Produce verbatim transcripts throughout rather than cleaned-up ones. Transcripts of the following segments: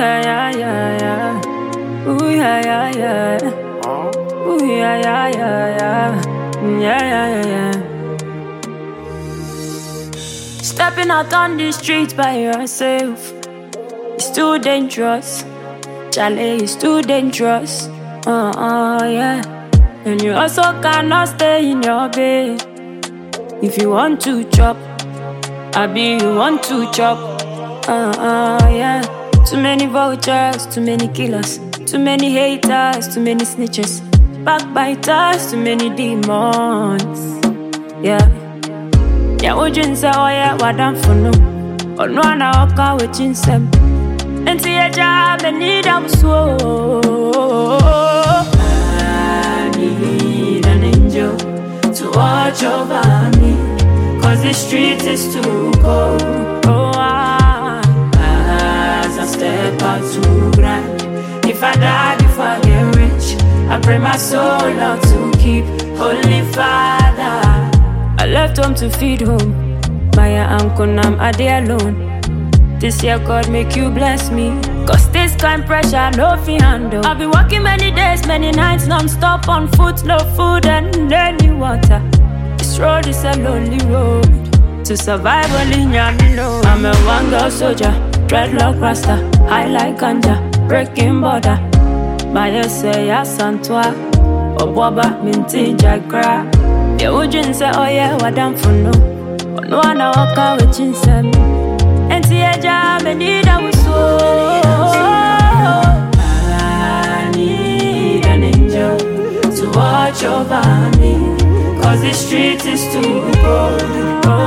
yeah, yeah, yeah, yeah. Ooh, yeah, yeah, yeah. Ooh, yeah, yeah, yeah, yeah. Yeah, yeah, yeah, yeah. Stepping out on the streets by yourself, it's too dangerous. Charlie, it's too dangerous. Uh, uh, yeah. And you also cannot stay in your bed if you want to chop. I be you want to chop. Uh, uh, yeah. Too many vultures, too many killers, too many haters, too many snitches, backbiters, too many demons. Yeah. Yeah, ujin say oh yeah, wadam for no. Oh no, na oka wechin sem. Enti ya job, I need am so. I need an angel to watch over me, cause the street is too cold. Oh, ah, as I step out to grind. If I die before I get rich, I pray my soul out to keep. Holy Father, I left home to feed home. My uncle, I'm a day alone. This year, God, make you bless me, cause this kind pressure, no fi handle. I've been working many days, many nights, non-stop on foot, no food and any water. This road is a lonely road, to survive only Nyami know. I'm a one-girl soldier, dreadlock rasta, high like ganja, breaking border. Maya say ya santwa, Obwaba minti jagra. The ujin say oh yeah, wadam for no. No one waka wechin sem. Enti ya job, I need am so. I need an angel to watch over me, cause the street is too cold. Oh,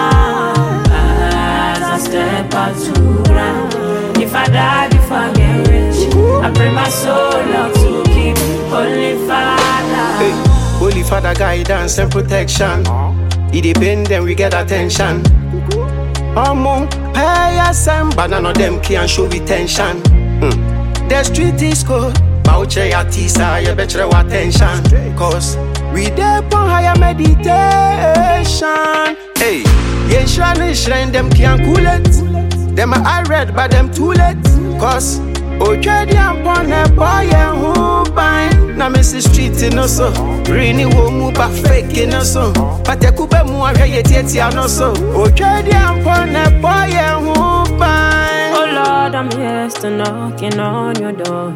as I step out to ground. If I die before I get rich, I pray my soul out to keep. Holy Father, hey, Holy Father, guidance and protection. It depends, then we get attention. Omo, pay us some, but none of them can show we tension. Mm. The street is cold, but we ya tisa, you better attention. Cause we there for higher meditation. Hey, yen shrine shrine them can't cool it. Them I read, but them too late. Cause okay, they am born a boy and who bind. Now miss the street in no so. Rainy wo move back fake in no so. But the coupe more yet yet no so. Okay, they am born a boy and who bind. Oh Lord, I'm here still knocking on your door,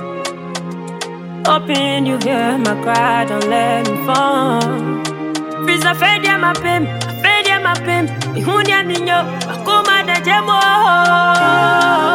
hoping you hear my cry, don't let me fall. Freeze a fed ya my pimp, fed ya my pimp. Ihunya ninyo, akuma da jemo.